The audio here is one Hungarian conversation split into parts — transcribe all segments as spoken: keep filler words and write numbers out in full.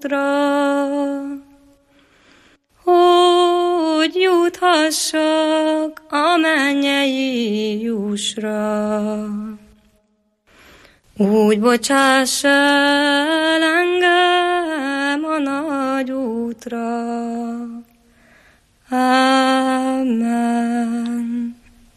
útra, hogy juthassak a mennyei jussra. Úgy bocsáss el engem a nagy útra. Amen.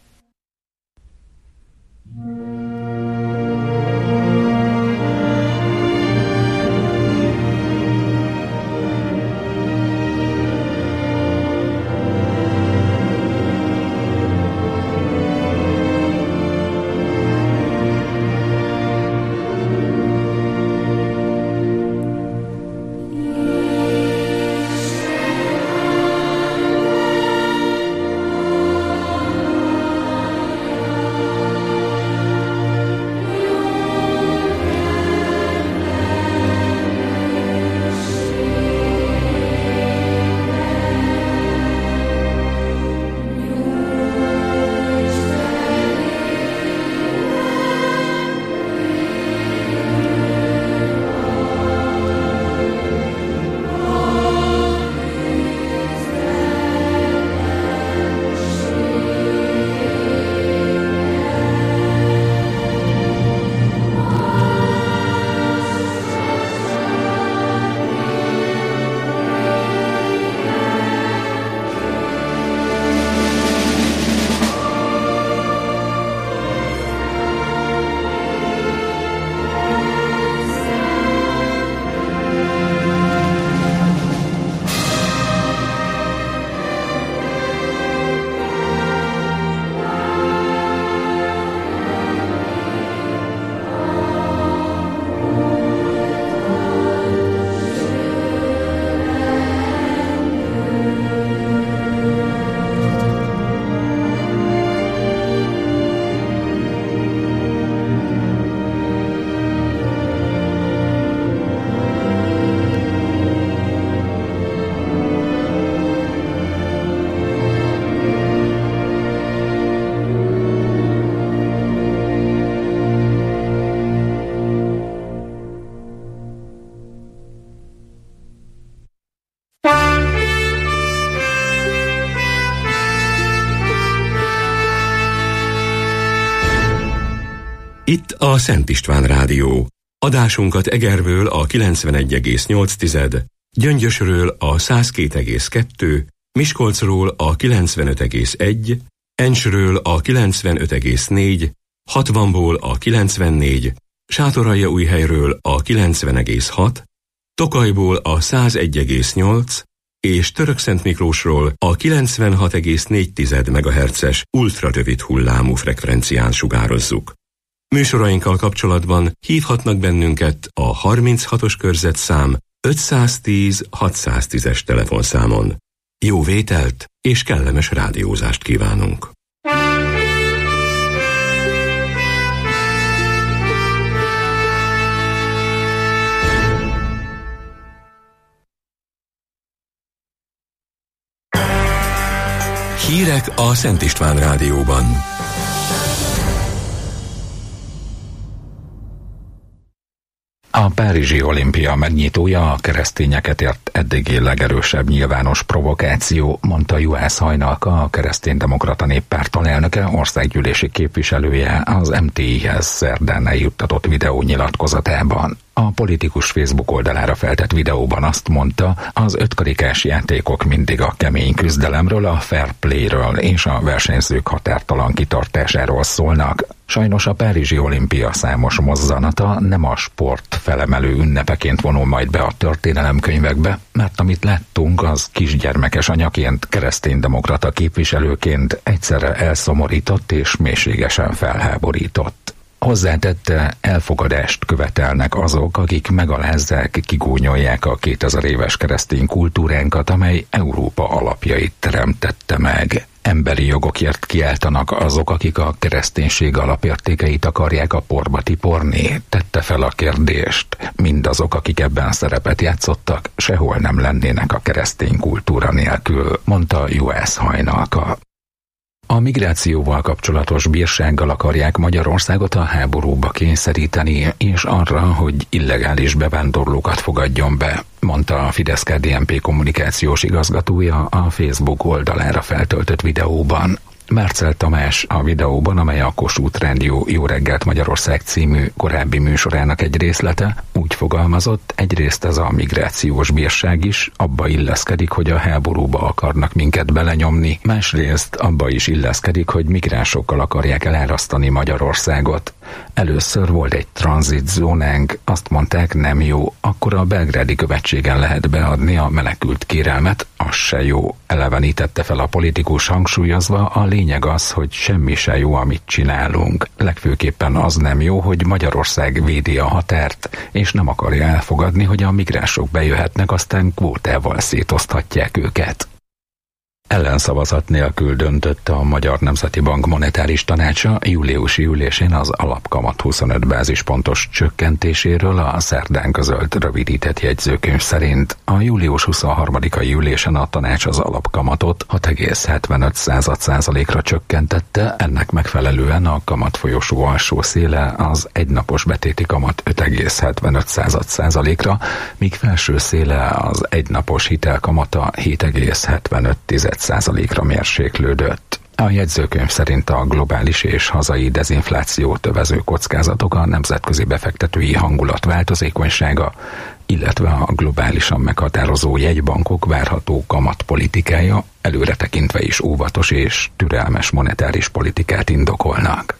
Itt a Szent István Rádió. Adásunkat Egerből a kilencvenegy egész nyolc, Gyöngyösről a száz két egész kettő, Miskolcról a kilencvenöt egész egy, Encsről a kilencvenöt egész négy, hatvanból a kilencvennégy, Sátoraljaújhelyről a kilencven egész hat, Tokajból a száz egy egész nyolc, és Törökszentmiklósról a kilencvenhat egész négy megahertzes ultrarövid hullámú frekvencián sugározzuk. Műsorainkkal kapcsolatban hívhatnak bennünket a harminchatos körzetszám ötszáztíz hatszáztízes telefonszámon. Jó vételt és kellemes rádiózást kívánunk! Hírek a Szent István Rádióban. A párizsi olimpia megnyitója a keresztényeket ért eddigi legerősebb nyilvános provokáció, mondta Juhász Hajnalka, a Kereszténydemokrata Néppárt alelnöke, országgyűlési képviselője az em té i-hez szerdán eljuttatott videó nyilatkozatában. A politikus Facebook oldalára feltett videóban azt mondta, az ötkarikás játékok mindig a kemény küzdelemről, a fair playről és a versenyzők határtalan kitartásáról szólnak. Sajnos a párizsi olimpia számos mozzanata nem a sport felemelő ünnepeként vonul majd be a történelemkönyvekbe, mert amit láttunk, az kisgyermekes anyaként, kereszténydemokrata képviselőként egyszerre elszomorított és mélységesen felháborított. Hozzátette, elfogadást követelnek azok, akik megalázzák, kigúnyolják a kétezer éves keresztény kultúránkat, amely Európa alapjait teremtette meg. Emberi jogokért kiáltanak azok, akik a kereszténység alapértékeit akarják a porba tiporni, tette fel a kérdést. Mindazok, akik ebben szerepet játszottak, sehol nem lennének a keresztény kultúra nélkül, mondta Juhász Hajnalka. A migrációval kapcsolatos bírsággal akarják Magyarországot a háborúba kényszeríteni, és arra, hogy illegális bevándorlókat fogadjon be, mondta a Fidesz-ká dé en pé kommunikációs igazgatója a Facebook oldalára feltöltött videóban. Márcel Tamás a videóban, amely a Kossuth Rádió Jó reggelt Magyarország című korábbi műsorának egy részlete, úgy fogalmazott, egyrészt ez a migrációs bírság is abba illeszkedik, hogy a háborúba akarnak minket belenyomni, másrészt abba is illeszkedik, hogy migránsokkal akarják elárasztani Magyarországot. Először volt egy tranzitzónánk, azt mondták, nem jó, akkor a belgrádi követségen lehet beadni a menekült kérelmet, az se jó, elevenítette fel a politikus, hangsúlyozva, a lényeg az, hogy semmi se jó, amit csinálunk. Legfőképpen az nem jó, hogy Magyarország védi a határt, és nem akarja elfogadni, hogy a migránsok bejöhetnek, aztán kvótával szétoszthatják őket. Ellenszavazat nélkül döntött a Magyar Nemzeti Bank monetáris tanácsa júliusi ülésén az alapkamat huszonöt bázispontos csökkentéséről, a szerdán közölt rövidített jegyzőkönyv szerint. A július huszonharmadikai ülésen a tanács az alapkamatot hat egész hetvenöt százalékra csökkentette, ennek megfelelően a kamat folyosó alsó széle az egynapos betéti kamat öt egész hetvenöt százalékra, míg felső széle az egynapos hitelkamata hét egész hetvenöt százalékra mérséklődött. A jegyzőkönyv szerint a globális és hazai dezinflációt övező kockázatok, a nemzetközi befektetői hangulat változékonysága, illetve a globálisan meghatározó jegybankok várható kamatpolitikája előre tekintve is óvatos és türelmes monetáris politikát indokolnak.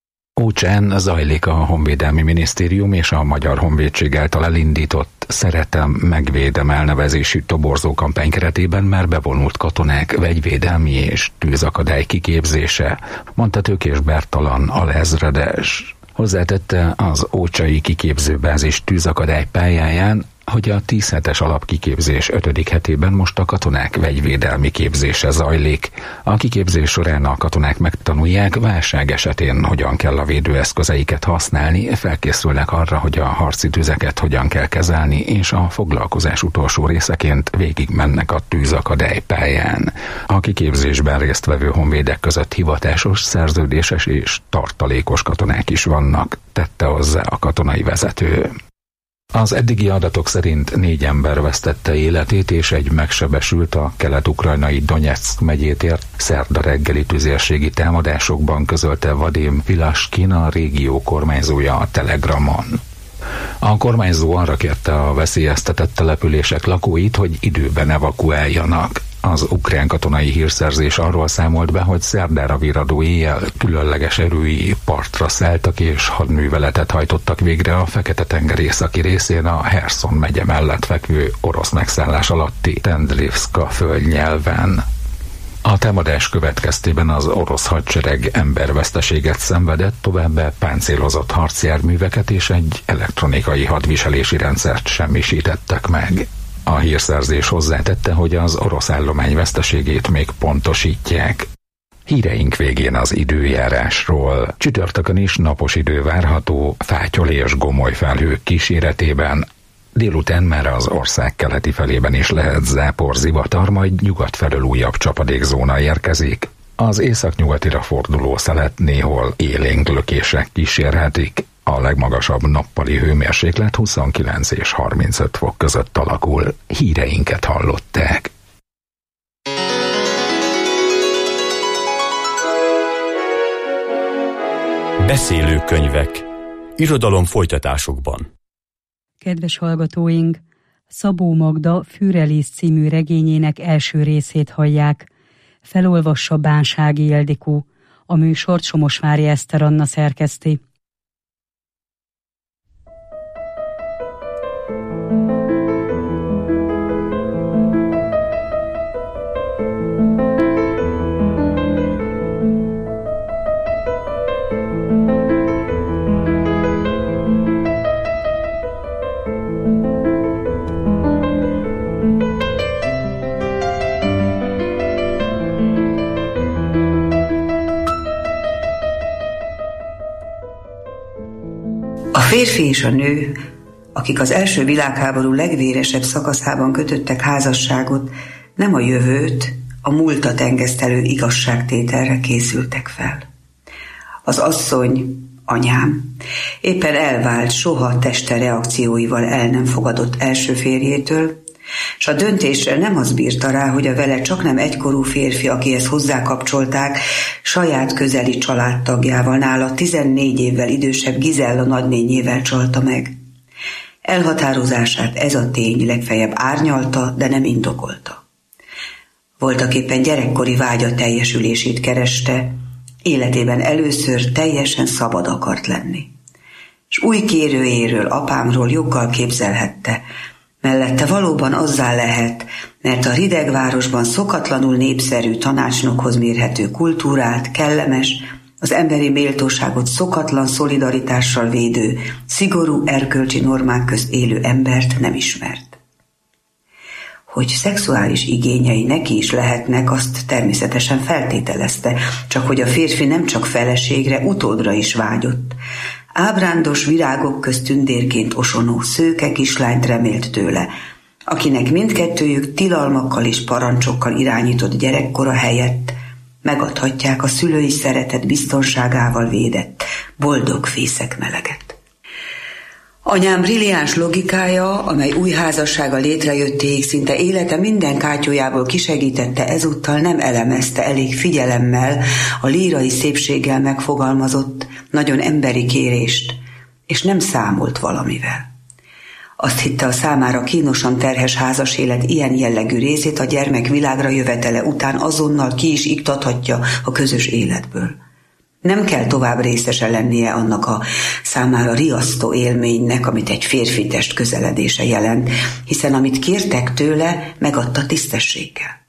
Ócsán zajlik a Honvédelmi Minisztérium és a Magyar Honvédség által elindított Szeretem, megvédem elnevezésű toborzó kampány keretében már bevonult katonák vegyvédelmi és tűzakadály kiképzése, mondta Tőkés Bertalan alezredes. Hozzátette, az ócsai kiképzőbázis tűzakadály pályáján, hogy a tíz hetes alapkiképzés ötödik hetében most a katonák vegyvédelmi képzése zajlik. A kiképzés során a katonák megtanulják, válság esetén hogyan kell a védőeszközeiket használni, felkészülnek arra, hogy a harci tüzeket hogyan kell kezelni, és a foglalkozás utolsó részeként végig mennek a tűzakadály pályán. A kiképzésben résztvevő honvédek között hivatásos, szerződéses és tartalékos katonák is vannak, tette hozzá a katonai vezető. Az eddigi adatok szerint négy ember vesztette életét, és egy megsebesült a kelet-ukrajnai Donyeck megyét ért szerda reggeli tüzérségi támadásokban, közölte Vadim Vilaskin, a régió kormányzója a Telegramon. A kormányzó arra kérte a veszélyeztetett települések lakóit, hogy időben evakuáljanak. Az ukrán katonai hírszerzés arról számolt be, hogy szerdára virradó éjjel különleges erői partra szálltak és hadműveletet hajtottak végre a Fekete-tenger északi részén a Herson megye mellett fekvő orosz megszállás alatti Tendrivszka földnyelven. A támadás következtében az orosz hadsereg emberveszteséget szenvedett, továbbá páncélozott harcjárműveket és egy elektronikai hadviselési rendszert semmisítettek meg. A hírszerzés hozzátette, hogy az orosz állomány veszteségét még pontosítják. Híreink végén az időjárásról. Csütörtökön is napos idő várható, fátyol és gomoly felhők kíséretében. Délután már az ország keleti felében is lehet zápor, zivatar, majd nyugat felől újabb csapadékzóna érkezik. Az északnyugatira forduló szelet néhol élénk lökések kísérhetik. A legmagasabb nappali hőmérséklet huszonkilenc és harmincöt fok között alakul. Híreinket hallották. Beszélő könyvek. Irodalom folytatásokban. Kedves hallgatóink! Szabó Magda Fűrelész című regényének első részét hallják. Felolvassa Bánsági Ildikó. A műsort Somosvári Eszter Anna szerkeszti. A férfi és a nő, akik az első világháború legvéresebb szakaszában kötöttek házasságot, nem a jövőt, a múltat engesztelő igazságtételre készültek fel. Az asszony, anyám, éppen elvált soha teste reakcióival el nem fogadott első férjétől, s a döntésre nem az bírta rá, hogy a vele csaknem egykorú férfi, akihez hozzákapcsolták, saját közeli családtagjával, nála tizennégy évvel idősebb Gizella nagynényével csalta meg. Elhatározását ez a tény legfeljebb árnyalta, de nem indokolta. Voltaképpen gyerekkori vágya teljesülését kereste, életében először teljesen szabad akart lenni. S új kérőjéről, apámról joggal képzelhette, mellette valóban azzá lehet, mert a ridegvárosban szokatlanul népszerű tanácsnokhoz mérhető kultúrát, kellemes, az emberi méltóságot szokatlan szolidaritással védő, szigorú erkölcsi normák közt élő embert nem ismert. Hogy szexuális igényei neki is lehetnek, azt természetesen feltételezte, csak hogy a férfi nem csak feleségre, utódra is vágyott. Ábrándos virágok közt tündérként osonó szőke kislányt remélt tőle, akinek mindkettőjük tilalmakkal és parancsokkal irányított gyerekkora helyett megadhatják a szülői szeretet biztonságával védett, boldog fészek meleget. Anyám brilliáns logikája, amely új házassága létrejöttéig szinte élete minden kátyójából kisegítette, ezúttal nem elemezte elég figyelemmel a lírai szépséggel megfogalmazott, nagyon emberi kérést, és nem számolt valamivel. Azt hitte, a számára kínosan terhes házas élet ilyen jellegű részét a gyermek világra jövetele után azonnal ki is iktathatja a közös életből. Nem kell tovább részese lennie annak a számára riasztó élménynek, amit egy férfi test közeledése jelent, hiszen amit kértek tőle, megadta tisztességgel.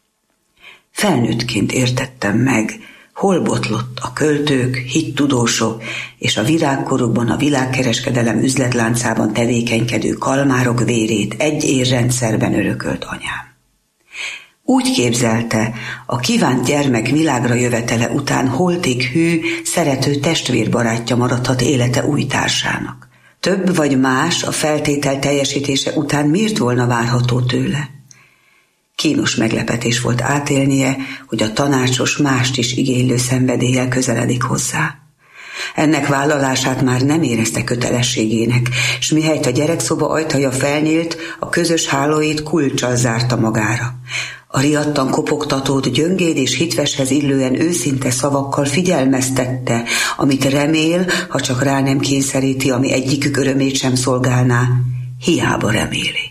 Felnőttként értettem meg, hol botlott a költők, hittudósok és a virágkorukban a világkereskedelem üzletláncában tevékenykedő kalmárok vérét egy érrendszerben örökölt anyám. Úgy képzelte, a kívánt gyermek világra jövetele után holtig hű, szerető testvérbarátja maradhat élete új társának. Több vagy más a feltétel teljesítése után miért volna várható tőle? Kínos meglepetés volt átélnie, hogy a tanácsos mást is igénylő szenvedéllyel közeledik hozzá. Ennek vállalását már nem érezte kötelességének, s mihelyt a gyerekszoba ajtaja felnyílt, a közös hálóit kulccsal zárta magára. A riadtan kopogtatót gyöngéd és hitveshez illően őszinte szavakkal figyelmeztette, amit remél, ha csak rá nem kényszeríti, ami egyikük örömét sem szolgálná, hiába reméli.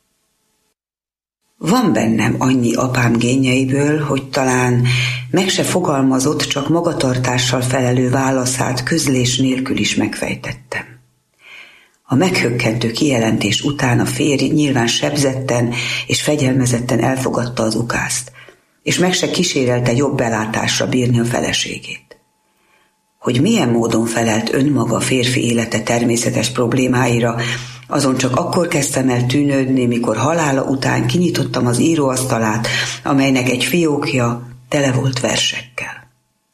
Van bennem annyi apám génjeiből, hogy talán meg se fogalmazott, csak magatartással felelő válaszát közlés nélkül is megfejtettem. A meghökkentő kijelentés után a férj nyilván sebzetten és fegyelmezetten elfogadta az ukázt, és meg se kísérelte jobb belátásra bírni a feleségét. Hogy milyen módon felelt önmaga a férfi élete természetes problémáira, azon csak akkor kezdtem el tűnődni, mikor halála után kinyitottam az íróasztalát, amelynek egy fiókja tele volt versekkel.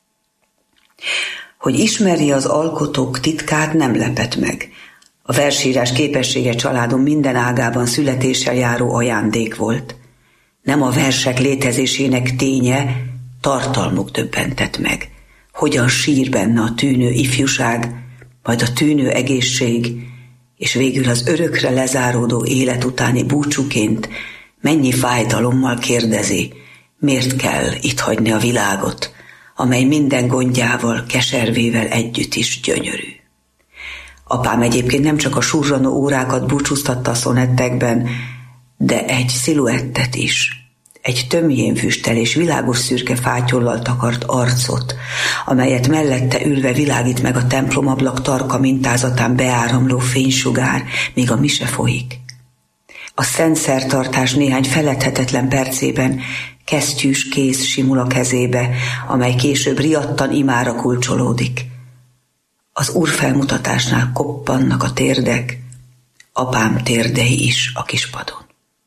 Hogy ismerje az alkotók titkát, nem lepett meg. A versírás képessége családom minden ágában születéssel járó ajándék volt. Nem a versek létezésének ténye, tartalmuk döbbentett meg. Hogyan sír benne a tűnő ifjúság, majd a tűnő egészség, és végül az örökre lezáródó élet utáni búcsúként mennyi fájdalommal kérdezi, miért kell itt hagyni a világot, amely minden gondjával, keservével együtt is gyönyörű. Apám egyébként nem csak a surranó órákat búcsúztatta a szonettekben, de egy sziluettet is, egy tömjén füsttel és világos szürke fátyollal takart arcot, amelyet mellette ülve világít meg a templomablak tarka mintázatán beáramló fénysugár, míg a mise folyik. A szent szertartás néhány feledhetetlen percében kesztyűs kéz simul a kezébe, amely később riadtan imára kulcsolódik. Az úrfelmutatásnál koppannak a térdek, apám térdei is a kispadon.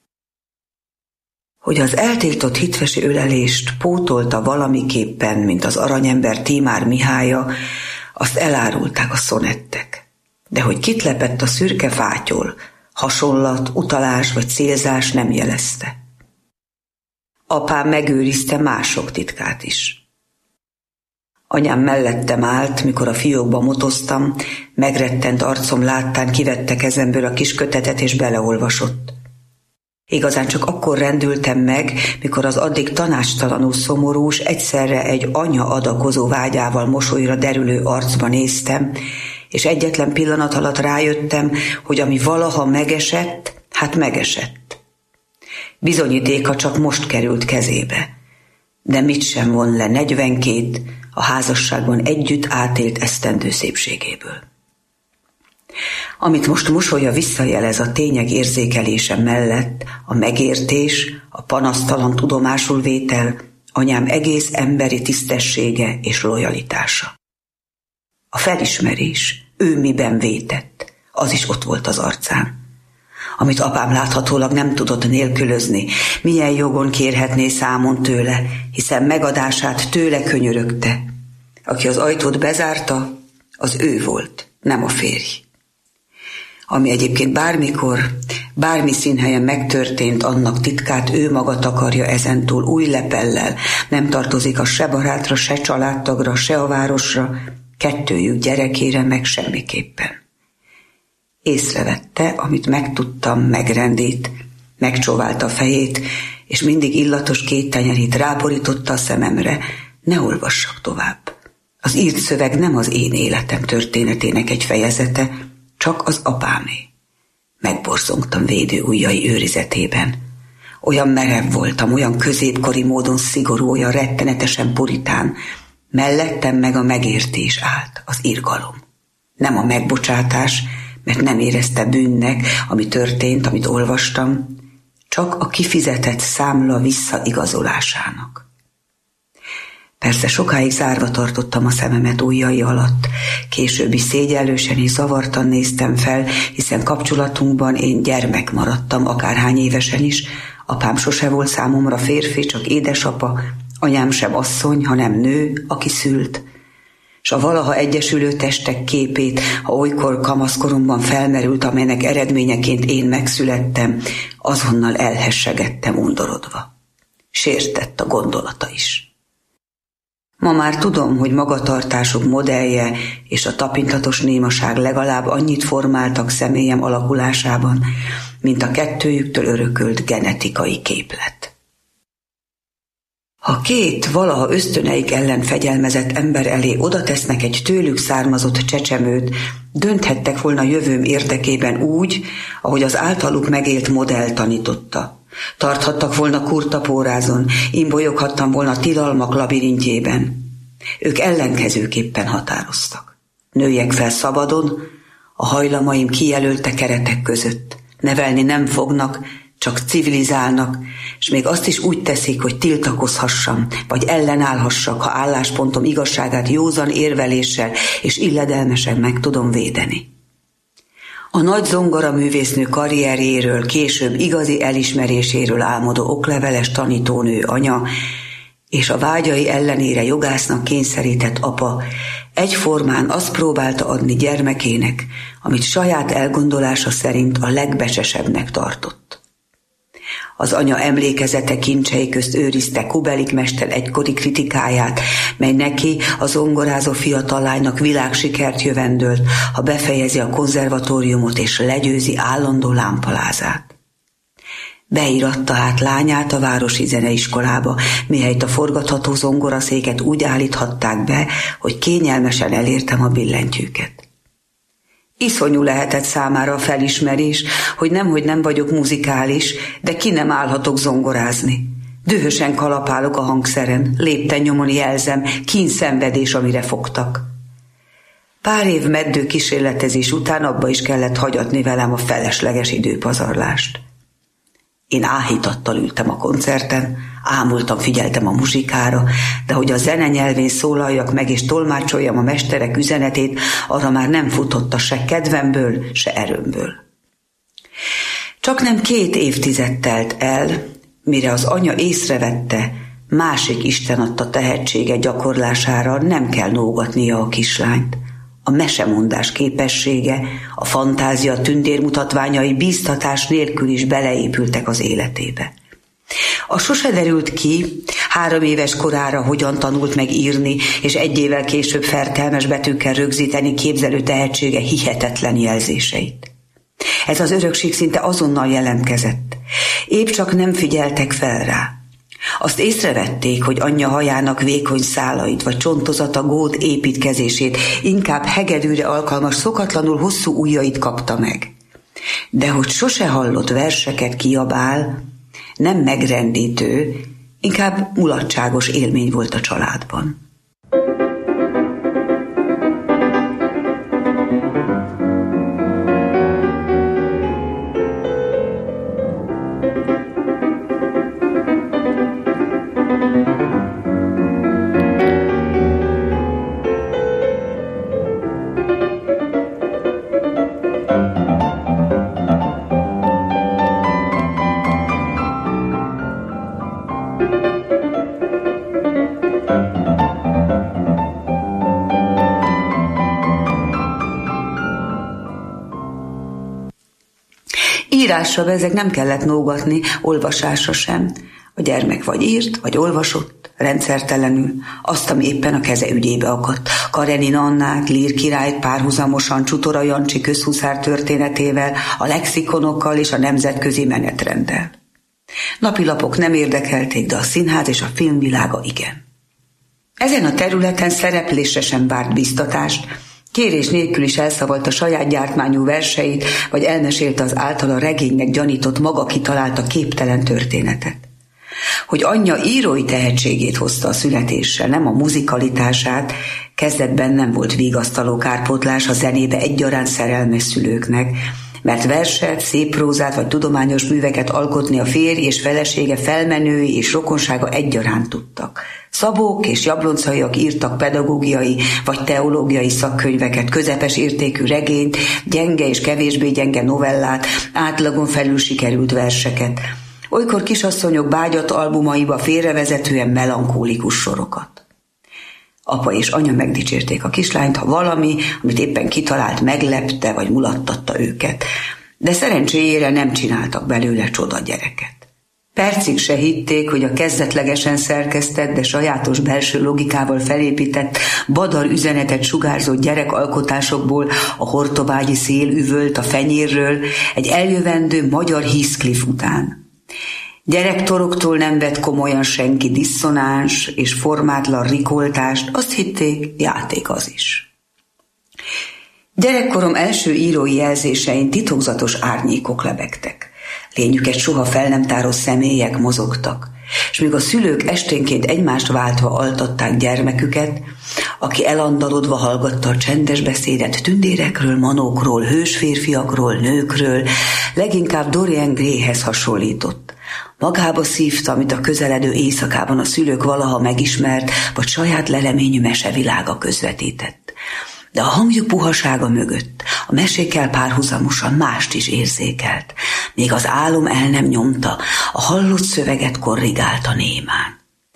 Hogy az eltiltott hitvesi ölelést pótolta valamiképpen, mint az aranyember Tímár Mihálya, azt elárulták a szonettek. De hogy kit lepett a szürke fátyol, hasonlat, utalás vagy célzás nem jelezte. apám megőrizte mások titkát is. Anyám mellettem állt, mikor a fiókba motoztam, megrettent arcom láttán kivette kezemből a kis kötetet és beleolvasott. Igazán csak akkor rendültem meg, mikor az addig tanácstalanul szomorús, egyszerre egy anya adakozó vágyával mosolyra derülő arcba néztem, és egyetlen pillanat alatt rájöttem, hogy ami valaha megesett, hát megesett. Bizonyítéka csak most került kezébe, de mit sem von le negyvenkét a házasságban együtt átélt esztendő szépségéből. Amit most mosolya visszajelez a tények érzékelése mellett, a megértés, a panasztalan tudomásul vétel, anyám egész emberi tisztessége és lojalitása. A felismerés, ő miben vétett, az is ott volt az arcán. Amit apám láthatólag nem tudott nélkülözni, milyen jogon kérhetné számon tőle, hiszen megadását tőle könyörögte. Aki az ajtót bezárta, az ő volt, nem a férj. Ami egyébként bármikor, bármi színhelyen megtörtént, annak titkát ő maga takarja ezentúl új lepellel, nem tartozik a se barátra, se családtagra, se a városra, kettőjük gyerekére meg semmiképpen. Észrevette, amit megtudtam, megrendít, megcsóválta a fejét, és mindig illatos két tenyerét ráborította a szememre, ne olvassak tovább. Az írt szöveg nem az én életem történetének egy fejezete, csak az apámé. Megborzongtam védő ujjai őrizetében. Olyan merev voltam, olyan középkori módon szigorú, olyan rettenetesen puritán. Mellettem meg a megértés állt, az irgalom. Nem a megbocsátás, mert nem érezte bűnnek, ami történt, amit olvastam, csak a kifizetett számla visszaigazolásának. Persze sokáig zárva tartottam a szememet ujjai alatt, későbbi szégyellősen és zavartan néztem fel, hiszen kapcsolatunkban én gyermek maradtam, akárhány évesen is, apám sose volt számomra férfi, csak édesapa, anyám sem asszony, hanem nő, aki szült, s a valaha egyesülő testek képét, ha olykor kamaszkoromban felmerült, amelynek eredményeként én megszülettem, azonnal elhessegettem undorodva. Sértett a gondolata is. Ma már tudom, hogy magatartásuk modellje és a tapintatos némaság legalább annyit formáltak személyem alakulásában, mint a kettőjüktől örökölt genetikai képlet. Ha két valaha ösztöneik ellen fegyelmezett ember elé oda tesznek egy tőlük származott csecsemőt, dönthettek volna jövőm érdekében úgy, ahogy az általuk megélt modell tanította. Tarthattak volna kurtapórázon, imbolyoghattam volna tilalmak labirintjében. Ők ellenkezőképpen határoztak. Nőjek fel szabadon, a hajlamaim kijelölte keretek között. Nevelni nem fognak, csak civilizálnak, és még azt is úgy teszik, hogy tiltakozhassam, vagy ellenállhassak, ha álláspontom igazságát józan érveléssel és illedelmesen meg tudom védeni. A nagy zongoraművésznő karrierjéről, később igazi elismeréséről álmodó okleveles tanítónő anya és a vágyai ellenére jogásznak kényszerített apa egyformán azt próbálta adni gyermekének, amit saját elgondolása szerint a legbecsesebbnek tartott. Az anya emlékezete kincsei közt őrizte Kubelik mester egykori kritikáját, mely neki, a zongorázó fiatal lánynak világsikert jövendölt, ha befejezi a konzervatóriumot és legyőzi állandó lámpalázát. Beíratta át lányát a városi zeneiskolába, mihelyt a forgatható zongoraszéket úgy állíthatták be, hogy kényelmesen elértem a billentyűket. Iszonyú lehetett számára a felismerés, hogy nemhogy nem vagyok muzikális, de ki nem állhatok zongorázni. Dühösen kalapálok a hangszeren, lépten nyomon jelzem, kínszenvedés, amire fogtak. Pár év meddő kísérletezés után abba is kellett hagyatni velem a felesleges időpazarlást. Én áhítattal ültem a koncerten, ámultan figyeltem a muzsikára, de hogy a zene nyelvén szólaljak meg és tolmácsoljam a mesterek üzenetét, arra már nem futotta se kedvemből, se erőmből. Csak nem két évtized telt el, mire az anya észrevette, másik Isten adta tehetsége gyakorlására nem kell nógatnia a kislányt. A mesemondás képessége, a fantázia tündérmutatványai bíztatás nélkül is beleépültek az életébe. A sose derült ki, három éves korára hogyan tanult meg írni, és egy évvel később fertelmes betűkkel rögzíteni képzelő tehetsége hihetetlen jelzéseit. Ez az örökség szinte azonnal jelentkezett. Épp csak nem figyeltek fel rá. Azt észrevették, hogy anyja hajának vékony szálait vagy csontozata gót építkezését, inkább hegedűre alkalmas szokatlanul hosszú ujjait kapta meg. De hogy sose hallott verseket kiabál, nem megrendítő, inkább mulatságos élmény volt a családban. Írásra ezek nem kellett nógatni, olvasásra sem. A gyermek vagy írt, vagy olvasott, rendszertelenül, azt, ami éppen a keze ügyébe akadt. Karenina Annát, Lír királyt párhuzamosan Csutora Jancsi közhuszár történetével, a lexikonokkal és a nemzetközi menetrenddel. Napilapok nem érdekelték, de a színház és a filmvilága igen. Ezen a területen szereplésre sem várt biztatást, kérés nélkül is elszavalta saját gyártmányú verseit, vagy elmesélte az általa regénynek gyanított, maga kitalálta képtelen történetet. Hogy anyja írói tehetségét hozta a születéssel, nem a muzikalitását, kezdetben nem volt vigasztaló kárpótlás a zenébe egyaránt szerelmes szülőknek, mert verset, szép prózát vagy tudományos műveket alkotni a férj és felesége, felmenői és rokonsága egyaránt tudtak. Szabók és jabloncaiak írtak pedagógiai vagy teológiai szakkönyveket, közepes értékű regényt, gyenge és kevésbé gyenge novellát, átlagon felül sikerült verseket. Olykor kisasszonyok bágyat albumaiba félrevezetően melankólikus sorokat. Apa és anya megdicsérték a kislányt, ha valami, amit éppen kitalált, meglepte vagy mulattatta őket, de szerencséjére nem csináltak belőle csoda gyereket. Percig se hitték, hogy a kezdetlegesen szerkesztett, de sajátos belső logikával felépített, badar üzenetet sugárzó gyerekalkotásokból a hortobágyi szél üvölt a fenyérről egy eljövendő magyar Heathcliff után. Gyerektoroktól nem vett komolyan senki diszonáns és formátlan rikoltást, azt hitték, játék az is. Gyerekkorom első írói jelzésein titokzatos árnyékok lebegtek. Lényüket soha fel nem táró személyek mozogtak, és míg a szülők esténként egymást váltva altatták gyermeküket, aki elandalodva hallgatta a csendes beszédet tündérekről, manókról, hős férfiakról, nőkről, leginkább Dorian Grayhez hasonlított. Magába szívta, amit a közeledő éjszakában a szülők valaha megismert, vagy saját leleményű mesevilága közvetített. De a hangjuk puhasága mögött, a mesékkel párhuzamosan mást is érzékelt. Még az álom el nem nyomta, a hallott szöveget korrigálta némán.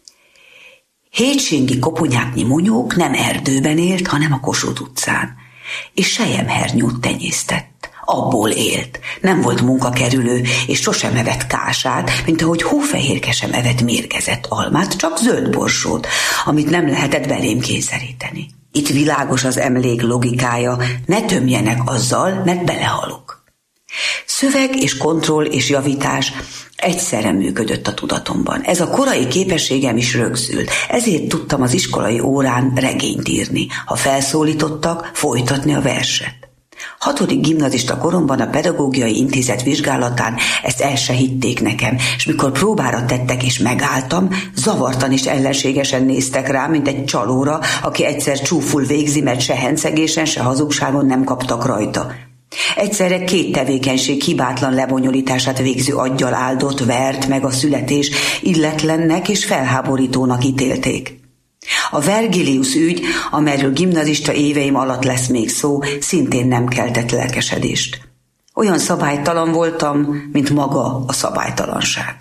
Hétséngi koponyáknyi munyók nem erdőben élt, hanem a Kossuth utcán, és selyemhernyót tenyésztett. Abból élt, nem volt munkakerülő, és sosem evett kását, mint ahogy hófehérke sem evett mérgezett almát, csak zöld borsót, amit nem lehetett belém kényszeríteni. Itt világos az emlék logikája, ne tömjenek azzal, mert belehalok. Szöveg és kontroll és javítás egyszerre működött a tudatomban. Ez a korai képességem is rögzült, ezért tudtam az iskolai órán regényt írni, ha felszólítottak, folytatni a verset. Hatodik gimnazista koromban a pedagógiai intézet vizsgálatán ezt el se hitték nekem, és mikor próbára tettek és megálltam, zavartan és ellenségesen néztek rám, mint egy csalóra, aki egyszer csúful végzi, mert se hencegésen, se hazugságon nem kaptak rajta. Egyszerre két tevékenység hibátlan lebonyolítását végző aggyal áldott, vert meg a születés, illetlennek és felháborítónak ítélték. A Vergilius ügy, amelyről gimnazista éveim alatt lesz még szó, szintén nem keltett lelkesedést. Olyan szabálytalan voltam, mint maga a szabálytalanság.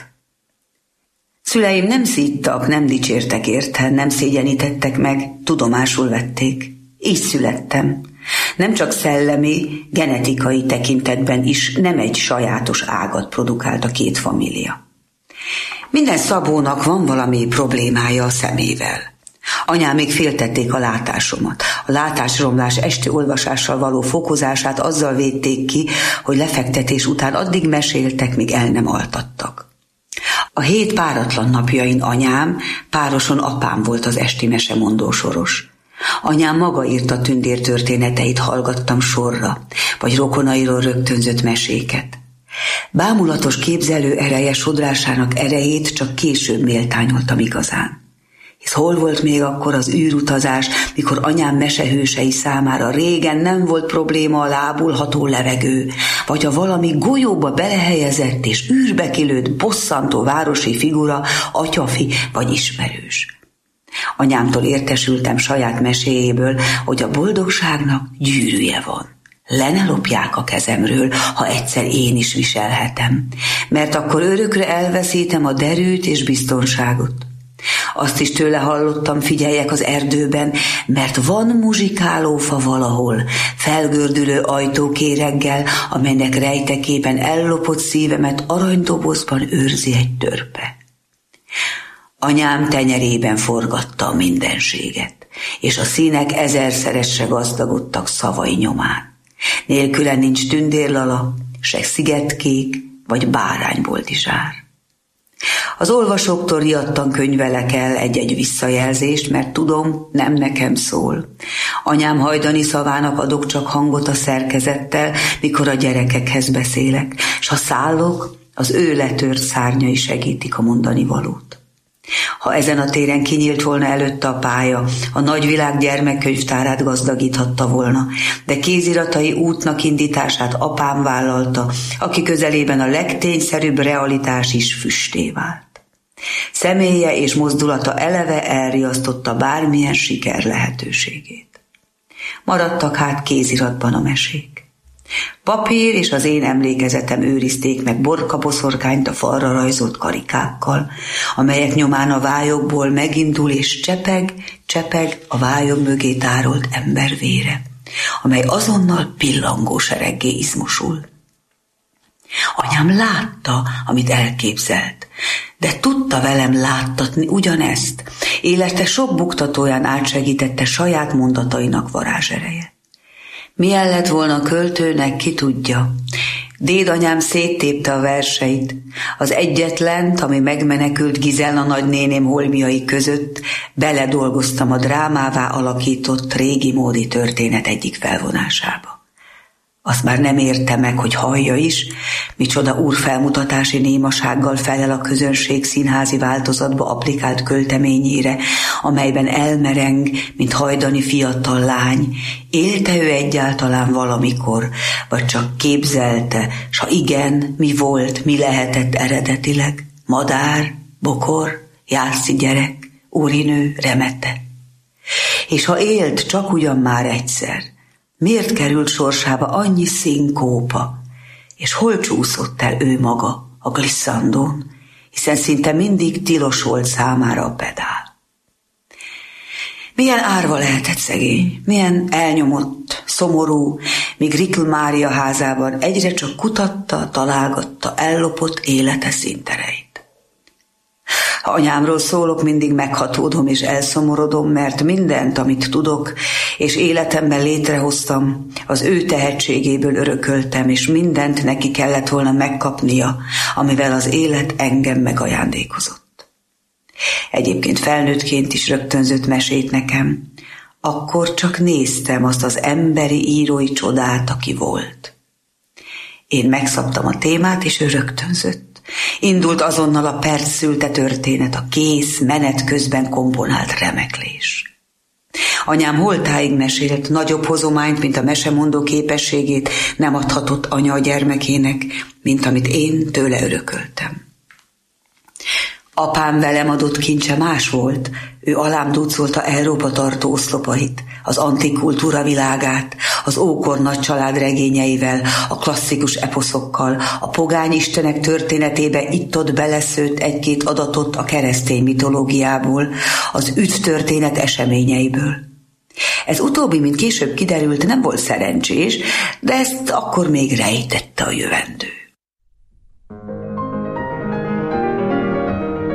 Szüleim nem szíttak, nem dicsértek érte, nem szégyenítettek meg, tudomásul vették. Így születtem. Nem csak szellemi, genetikai tekintetben is nem egy sajátos ágat produkált a két família. Minden Szabónak van valami problémája a szemével. Anyám még féltették a látásomat. A látásromlás esti olvasással való fokozását azzal védték ki, hogy lefektetés után addig meséltek, míg el nem altattak. A hét páratlan napjain anyám, pároson apám volt az esti mesemondó soros. Anyám maga írta tündér történeteit, hallgattam sorra, vagy rokonairól rögtönzött meséket. Bámulatos képzelő ereje sodrásának erejét csak később méltányoltam igazán. Hisz hol volt még akkor az űrutazás, mikor anyám mesehősei számára régen nem volt probléma a lábulható levegő, vagy a valami golyóba belehelyezett és űrbe kilőtt bosszantó városi figura, atyafi vagy ismerős. Anyámtól értesültem saját meséjéből, hogy a boldogságnak gyűrűje van. Le ne lopják a kezemről, ha egyszer én is viselhetem, mert akkor örökre elveszítem a derűt és biztonságot. Azt is tőle hallottam, figyeljek az erdőben, mert van muzsikálófa valahol, felgördülő ajtókéreggel, amelynek rejtekében ellopott szívemet aranydobozban őrzi egy törpe. Anyám tenyerében forgatta a mindenséget, és a színek ezerszeresre gazdagodtak szavai nyomán. Nélküle nincs tündérlala, se szigetkék, vagy bárányboldizsár. Az olvasóktól riadtan könyvelek el egy-egy visszajelzést, mert tudom, nem nekem szól. Anyám hajdani szavának adok csak hangot a szerkezettel, mikor a gyerekekhez beszélek, s ha szállok, az ő letört szárnyai segítik a mondani valót. Ha ezen a téren kinyílt volna előtte a pálya, a nagyvilág gyermekkönyvtárát gazdagíthatta volna, de kéziratai útnak indítását apám vállalta, aki közelében a legtényszerűbb realitás is füsté vált. Személye és mozdulata eleve elriasztotta bármilyen siker lehetőségét. Maradtak hát kéziratban a mesék. Papír és az én emlékezetem őrizték meg borkaboszorkányt a falra rajzolt karikákkal, amelyek nyomán a vályokból megindul és csepeg, csepeg a vályok mögé tárolt ember vére, amely azonnal pillangó sereggé izmosul. Anyám látta, amit elképzelt, de tudta velem láttatni ugyanezt. Élete sok buktatóján átsegítette saját mondatainak varázsereje. Milyen lett volna a költőnek, ki tudja. Dédanyám széttépte a verseit. Az egyetlent, ami megmenekült Gizella nagynéném holmiai között, beledolgoztam a drámává alakított régi módi történet egyik felvonásába. Azt már nem érte meg, hogy hallja is, micsoda úrfelmutatási némasággal felel a közönség színházi változatba applikált költeményére, amelyben elmereng, mint hajdani fiatal lány. Élte ő egyáltalán valamikor, vagy csak képzelte, s ha igen, mi volt, mi lehetett eredetileg? Madár, bokor, járszi gyerek, úrinő, remete. És ha élt csak ugyan már egyszer, miért került sorsába annyi szinkópa, és hol csúszott el ő maga a glisszandón, hiszen szinte mindig tilos volt számára a pedál. Milyen árva lehetett szegény, milyen elnyomott, szomorú, míg Rikl Mária házában egyre csak kutatta, találgatta ellopott élete színtereit. Ha anyámról szólok, mindig meghatódom és elszomorodom, mert mindent, amit tudok, és életemben létrehoztam, az ő tehetségéből örököltem, és mindent neki kellett volna megkapnia, amivel az élet engem megajándékozott. Egyébként felnőttként is rögtönzött mesét nekem. Akkor csak néztem azt az emberi írói csodát, aki volt. Én megszabtam a témát, és ő rögtönzött. Indult azonnal a perc szülte történet, a kész, menet közben komponált remeklés. Anyám holtáig mesélt, nagyobb hozományt, mint a mesemondó képességét nem adhatott anya a gyermekének, mint amit én tőle örököltem. Apám velem adott kincse más volt, ő alám dúcolta Európa tartó oszlopait, az antik kultúra világát, az ókor nagy család regényeivel, a klasszikus eposzokkal, a pogány istenek történetébe itt-ott beleszőtt egy-két adatot a keresztény mitológiából, az üdvtörténet eseményeiből. Ez utóbbi, mint később kiderült, nem volt szerencsés, de ezt akkor még rejtette a jövendő.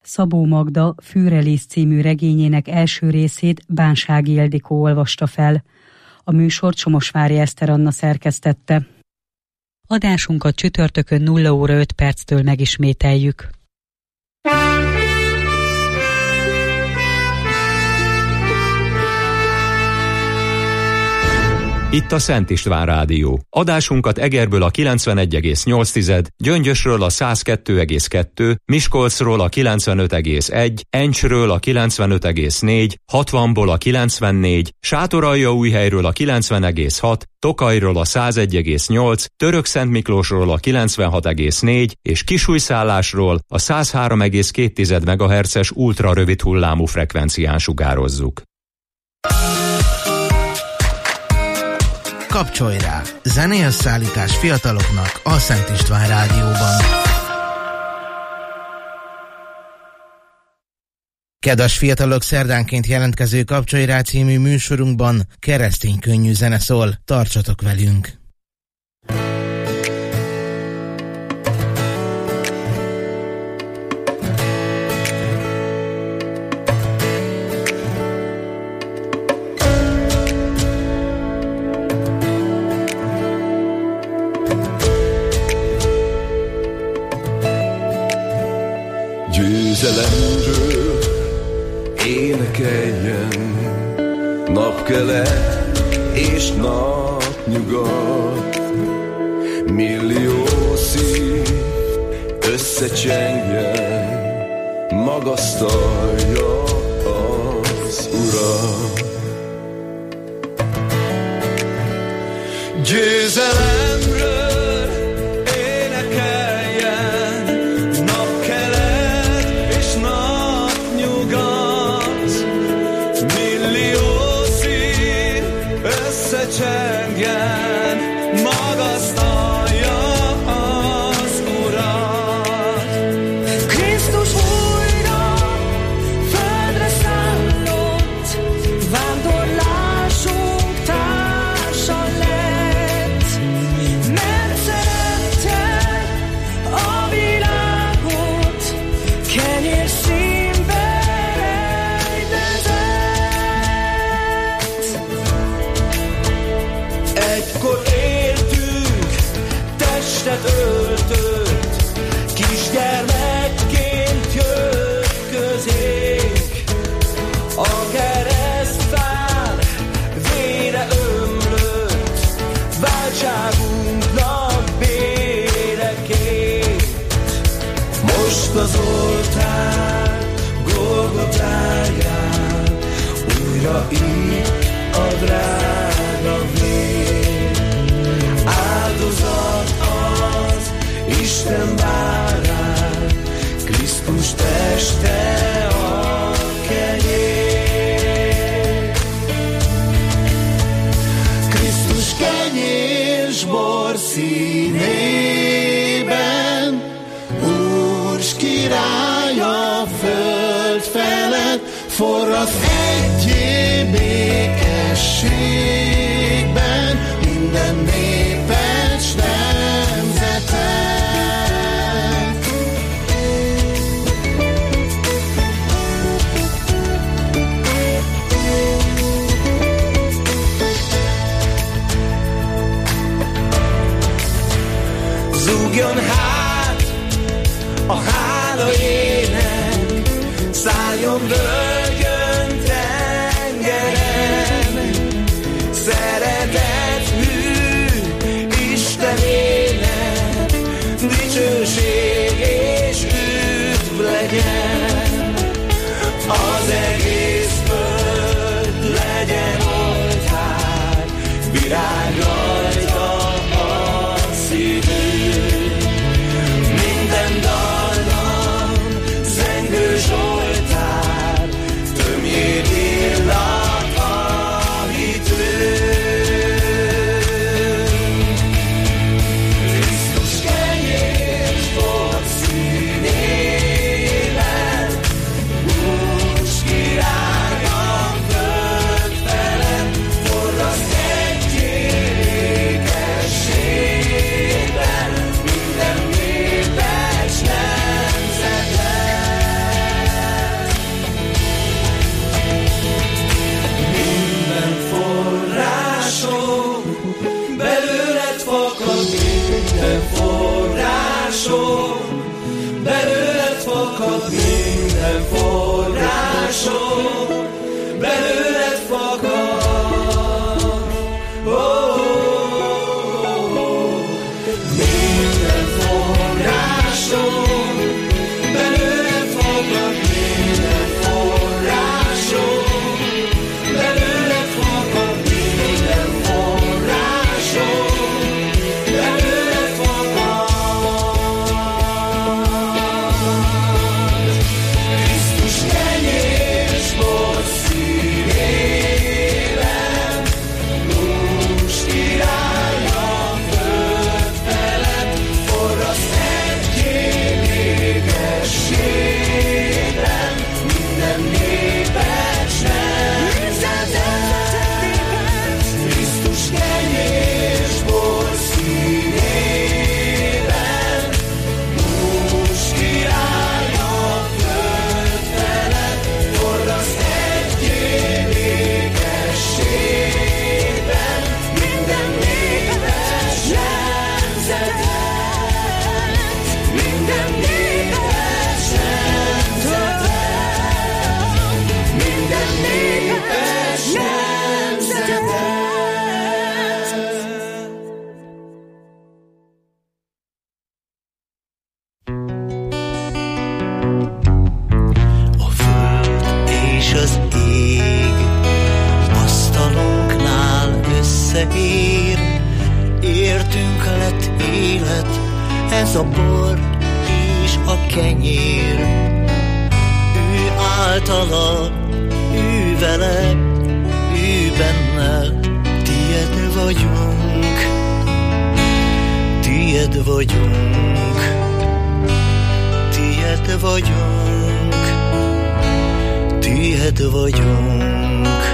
Szabó Magda Fűrelész című regényének első részét Bánsági Ildikó olvasta fel. A műsort Somosvári Eszter Anna szerkesztette. Adásunkat csütörtökön nulla óra öt perctől megismételjük. Itt a Szent István Rádió. Adásunkat Egerből a kilencvenegy egész nyolc, Gyöngyösről a száz kettő egész kettő, Miskolcról a kilencvenöt egész egy, Encsről a kilencvenöt egész négy, hatvanból a kilencvennégy, Sátoraljaújhelyről a kilencven egész hat, Tokajról a száz egy egész nyolc, Törökszentmiklósról a kilencvenhat egész négy és Kisújszállásról a száz három egész két megahertzes ultra rövid hullámú frekvencián sugározzuk. Kapcsolj rá! Zenélyösszállítás fiataloknak a Szent István Rádióban. Kedves fiatalok, szerdánként jelentkező Kapcsolj rá című műsorunkban keresztény könnyű zene szól. Tartsatok velünk! Győzelemről énekeljen napkelet és napnyugat, millió szív összecsengjen, magasztalja az Urat. Győzelemről csengjen, magasztalja az Urat. Krisztus újra földre szállott, vándorlásunk társa lett, mert szerette a világot, kenyér színbe rejtezett. Egykor éltünk, testet öltött, kisgyermekként jött közénk. A keresztfán vére ömlött, váltságunknak béreként. Most az oltár Golgotáján újra itt a drága vér. Áldozat az Isten bárány, Krisztus teste a kenyér. Krisztus kenyér s bor színében, Úr s király a föld felett, forraszt egyé békességben minden népet s nemzetet. Zúgjon hát a hála ének, szálljon völgyön tengerem, szeretet hű Istenének, dicsőség és üdv legyen. Az egész föld legyen oltár, virág rajta a szívünk. Minden dallam zengő zsoltár, tömjél illat a hitünk. Krisztus kenyér s bor színében, Úr s király a föld felett, forraszt egyé belőled fakad minden forrásom, belőled fakad, oh, oh, oh, oh. Minden forrásom, belőled fakad minden forrásom, belőled fakad minden forrásom, belőled fakad. Krisztus kenyérsbor szívében, hús király a föld felett, forraszt egy élégességben, minden népet nemzetet. Krisztus kenyérsbor szívében, hús király a föld felett, forraszt egy élégességben, minden népes nemzetet, minden népes nemzetet, minden népes nemzetet. A föld és az ég asztalunknál összeér, értünk lett élet, ez a bor és a kenyér. Ő általa, ő vele, ő benne, tied vagyunk, tied vagyunk, tied vagyunk, tied vagyunk.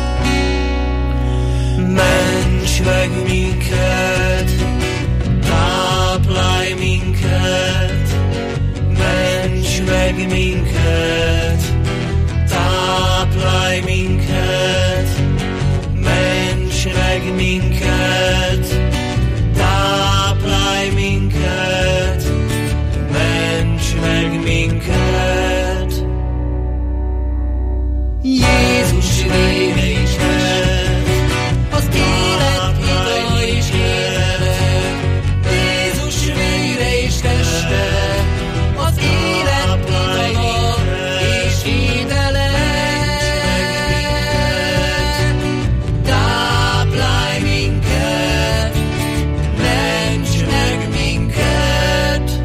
Ments meg minket, táplálj minket, ments meg minket, táplálj minket, ments meg minket, táplálj minket, ments meg minket. Jézus vére is ment, az élet igaz és élet. Jézus vére és teste, az élet igaz és édelet. Táplálj minket, ments meg minket.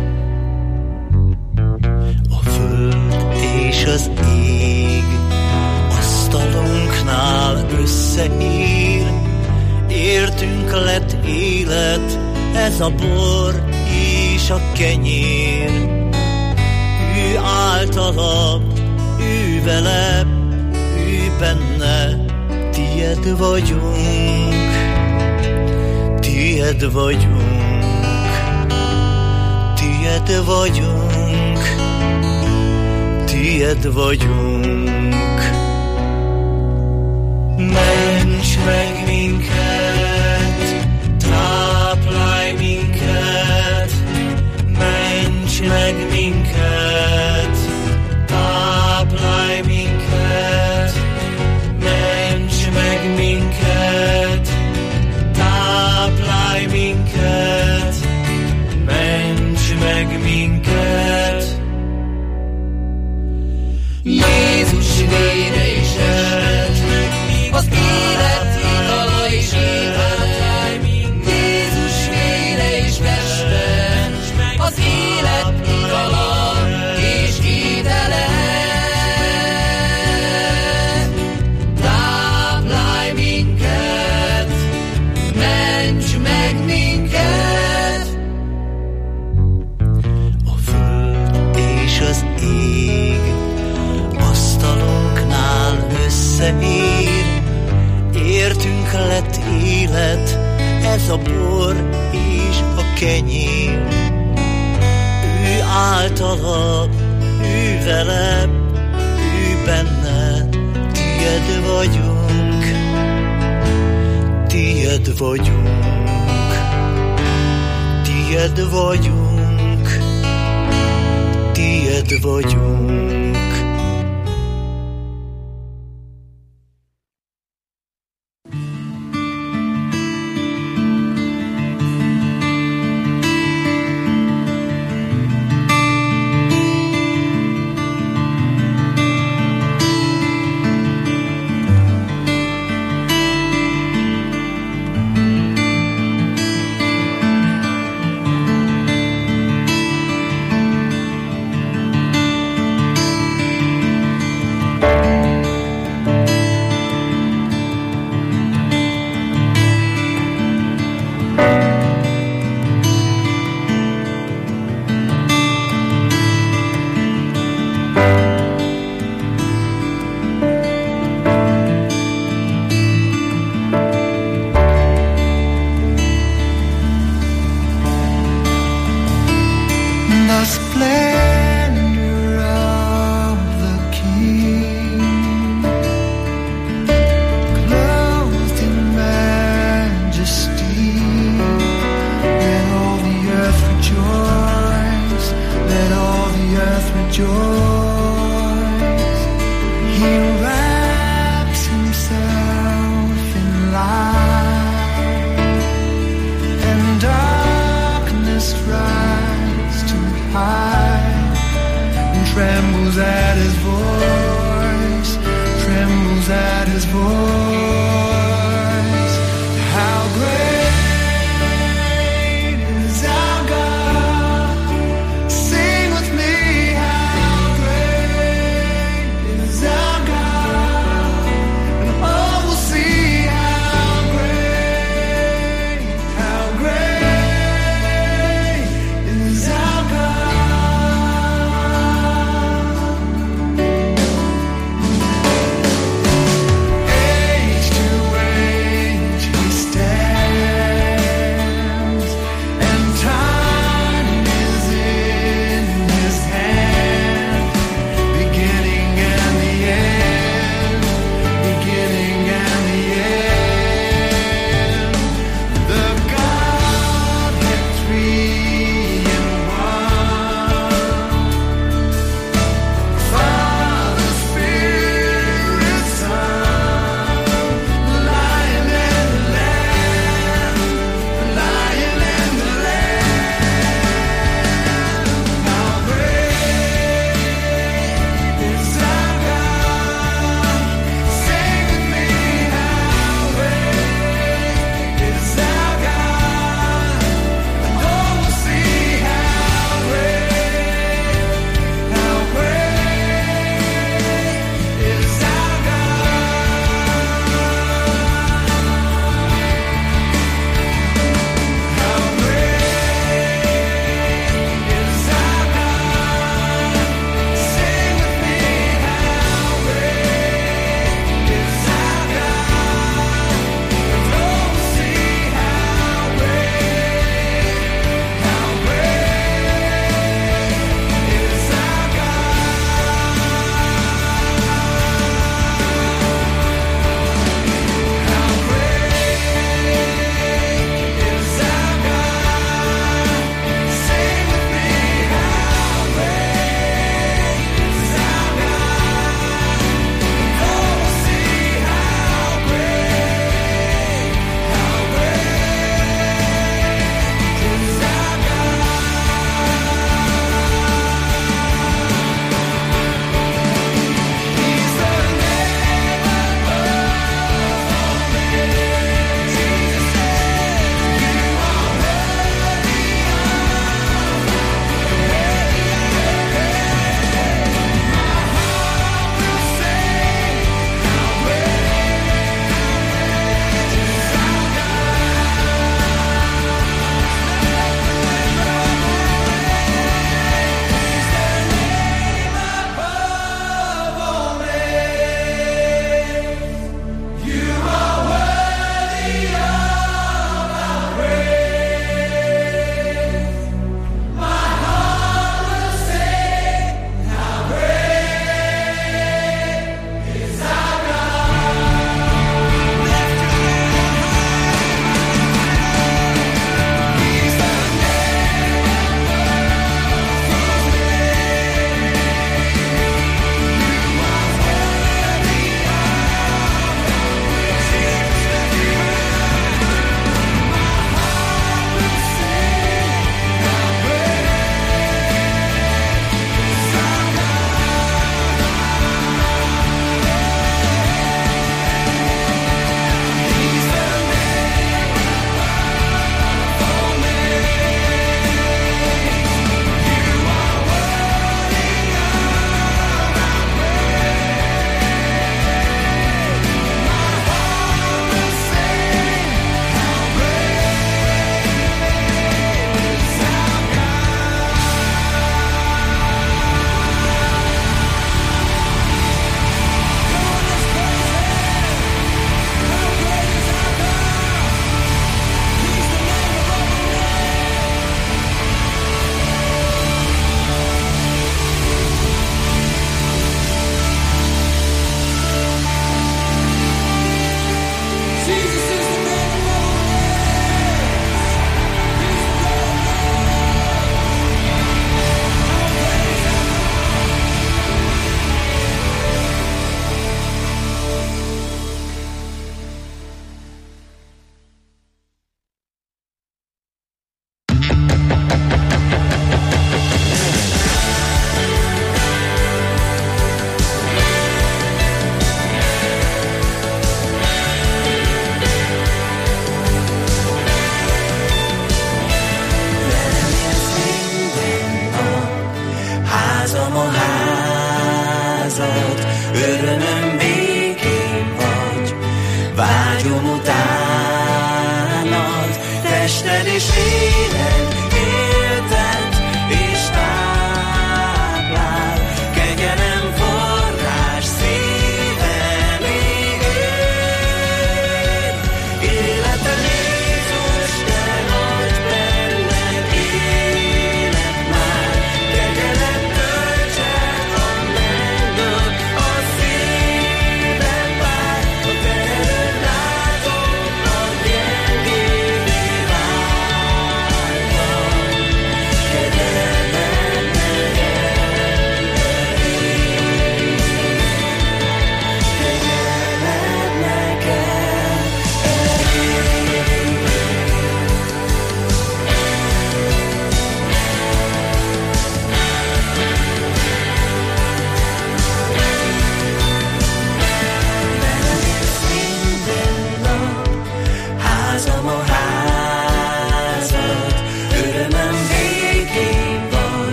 A föld és az ég asztalunknál összeér, értünk lett élet, ez a bor és a kenyér. Ő általa, ő vele, ő benne, tied vagyunk, tied vagyunk, tied vagyunk, tied vagyunk. Ments meg minket, táplálj minket, ments meg minket, táplálj minket, ments meg minket, táplálj minket, ments meg minket. Jézus vére is esett, az élet itala és élet. Jézus vére és teste, az élet itala és édelet. Táplálj minket, ments meg minket. A föld és az ég asztalunknál összeér, értünk lett élet, ez a bor és a kenyér. Ő általa, ő vele, ő benne, tied vagyunk, tied vagyunk, tied vagyunk, veled vagyunk. Hey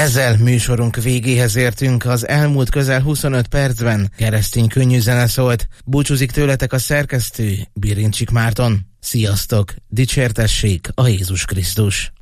Ezzel műsorunk végéhez értünk, az elmúlt közel huszonöt percben keresztény könnyű zene szólt. Búcsúzik tőletek a szerkesztő, Birincsik Márton. Sziasztok, dicsértessék a Jézus Krisztus!